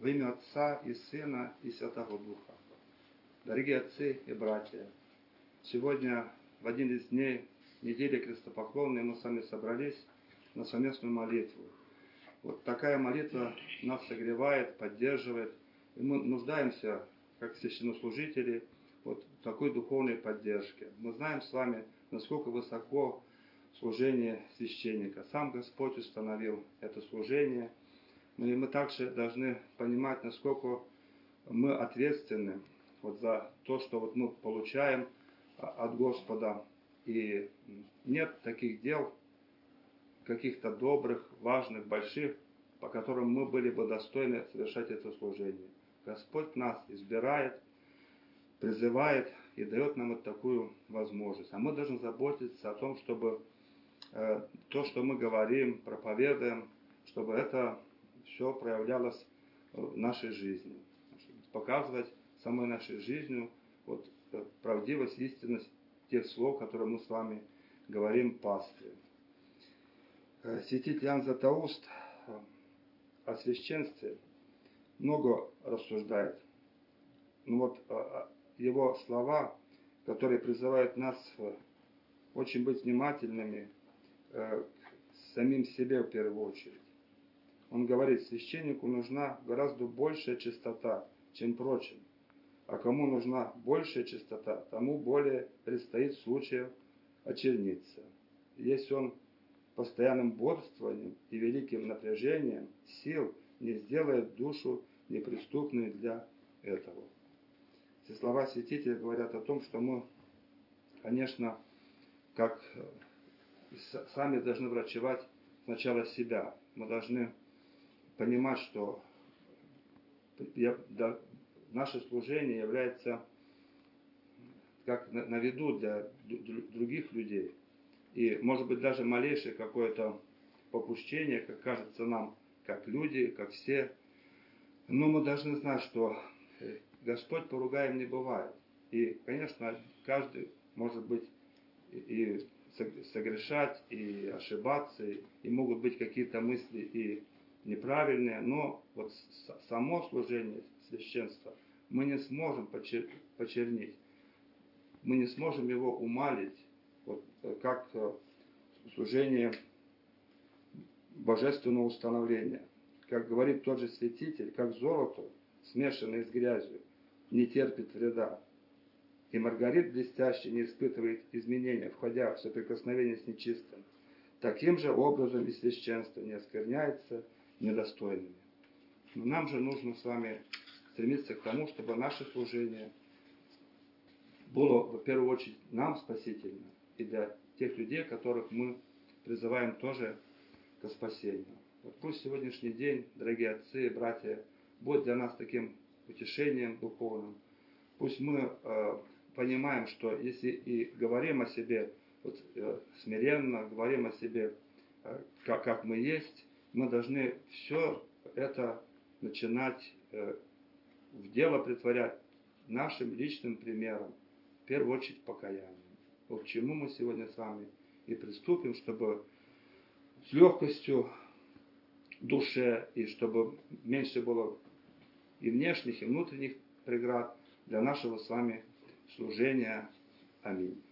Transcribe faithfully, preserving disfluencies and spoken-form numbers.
Во имя Отца и Сына и Святого Духа. Дорогие отцы и братья, сегодня в один из дней недели крестопоклонной мы с вами собрались на совместную молитву. Вот такая молитва нас согревает, поддерживает. И мы нуждаемся, как священнослужители, вот в такой духовной поддержке. Мы знаем с вами, насколько высоко служение священника. Сам Господь установил это служение. И мы также должны понимать, насколько мы ответственны вот за то, что вот мы получаем от Господа. И нет таких дел, каких-то добрых, важных, больших, по которым мы были бы достойны совершать это служение. Господь нас избирает, призывает и дает нам вот такую возможность. А мы должны заботиться о том, чтобы э, то, что мы говорим, проповедуем, чтобы это все проявлялось в нашей жизни. Показывать самой нашей жизнью вот, правдивость, истинность тех слов, которые мы с вами говорим пастырю. Святитель Иоанн Златоуст о священстве много рассуждает. Ну вот его слова, которые призывают нас очень быть внимательными к самим себе в первую очередь. Он говорит, священнику нужна гораздо большая чистота, чем прочим. А кому нужна большая чистота, тому более предстоит случаев очерниться. Если он постоянным бодрствованием и великим напряжением сил не сделает душу неприступной для этого. Эти слова святителя говорят о том, что мы, конечно, как сами должны врачевать сначала себя. Мы должны понимать, что наше служение является как на виду для других людей. И, может быть, даже малейшее какое-то попущение, как кажется нам, как люди, как все. Но мы должны знать, что Господь поругаем не бывает. И, конечно, каждый может быть и согрешать, и ошибаться, и могут быть какие-то мысли и неправильные, но вот само служение священства мы не сможем почернить, мы не сможем его умалить, вот, как служение божественного установления. Как говорит тот же святитель, как золото, смешанное с грязью, не терпит вреда. И маргарит блестящий не испытывает изменения, входя в соприкосновение с нечистым. Таким же образом и священство не оскверняется недостойными. Но нам же нужно с вами стремиться к тому, чтобы наше служение было, в первую очередь, нам спасительно, и для тех людей, которых мы призываем тоже к спасению. Вот пусть сегодняшний день, дорогие отцы и братья, будет для нас таким утешением духовным. Пусть мы э, понимаем, что если и говорим о себе вот, э, смиренно, говорим о себе, э, как, как мы есть, мы должны все это начинать э, в дело претворять нашим личным примером, в первую очередь покаянием. Вот к чему мы сегодня с вами и приступим, чтобы с легкостью в душе, и чтобы меньше было и внешних, и внутренних преград для нашего с вами служения. Аминь.